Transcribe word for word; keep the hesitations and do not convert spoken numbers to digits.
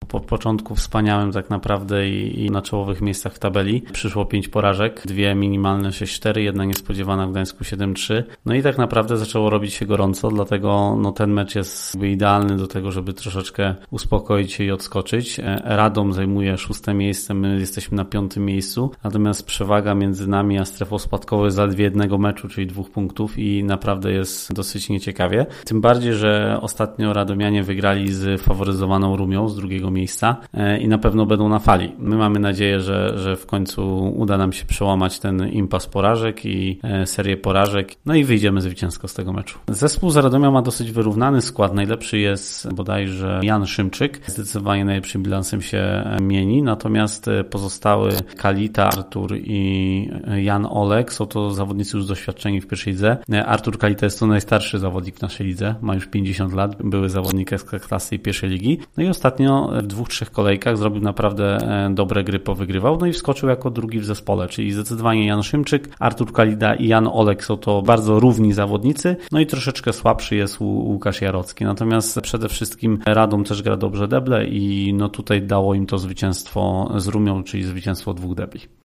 po początku wspaniałym tak naprawdę i, i na czołowych miejscach w tabeli. Przyszło pięć porażek, dwie minimalne sześć cztery, jedna niespodziewana w Gdańsku siedem trzy. No i tak naprawdę zaczęło robić się gorąco, dlatego no, ten mecz jest jakby idealny do tego, żeby troszeczkę uspokoić się i odskoczyć. Radom zajmuje szóste miejsce, my jesteśmy na piątym miejscu, natomiast przewaga między nami a strefą spadkową jest zaledwie jednego meczu, czyli dwóch punktów i naprawdę jest dosyć nieciekawie. Tym bardziej, że ostatnio radomianie wygrali z faworyzowaną Rumią z drugiego miejsca i na pewno będą na fali. My mamy nadzieję, że, że w końcu uda nam się przełamać ten impas porażek i serię porażek, no i wyjdziemy zwycięsko z tego meczu. Zespół z Radomia ma dosyć wyrównany skład. Najlepszy jest bodajże Jan Szymczyk. Zdecydowanie najlepszym bilansem się mieni, natomiast pozostały Kalita, Artur i Jan Olek są to zawodnicy już doświadczeni w pierwszej lidze. Artur Kalita jest to najstarszy zawodnik w naszej lidze, ma już pięćdziesiąt lat, były zawodnik Ekstraklasy i pierwszej ligi. No i ostatnio w dwóch, trzech kolejkach zrobił naprawdę dobre gry, powygrywał, no i wskoczył jako drugi w zespole, czyli zdecydowanie Jan Szymczyk, Artur Kalita i Jan Olek są to bardzo równi zawodnicy, no i troszeczkę słabszy jest Łukasz Jarocki. Natomiast przede wszystkim Radom też gra dobrze deble i no tutaj dało im to zwycięstwo z Rumią, czyli zwycięstwo dwóch debli.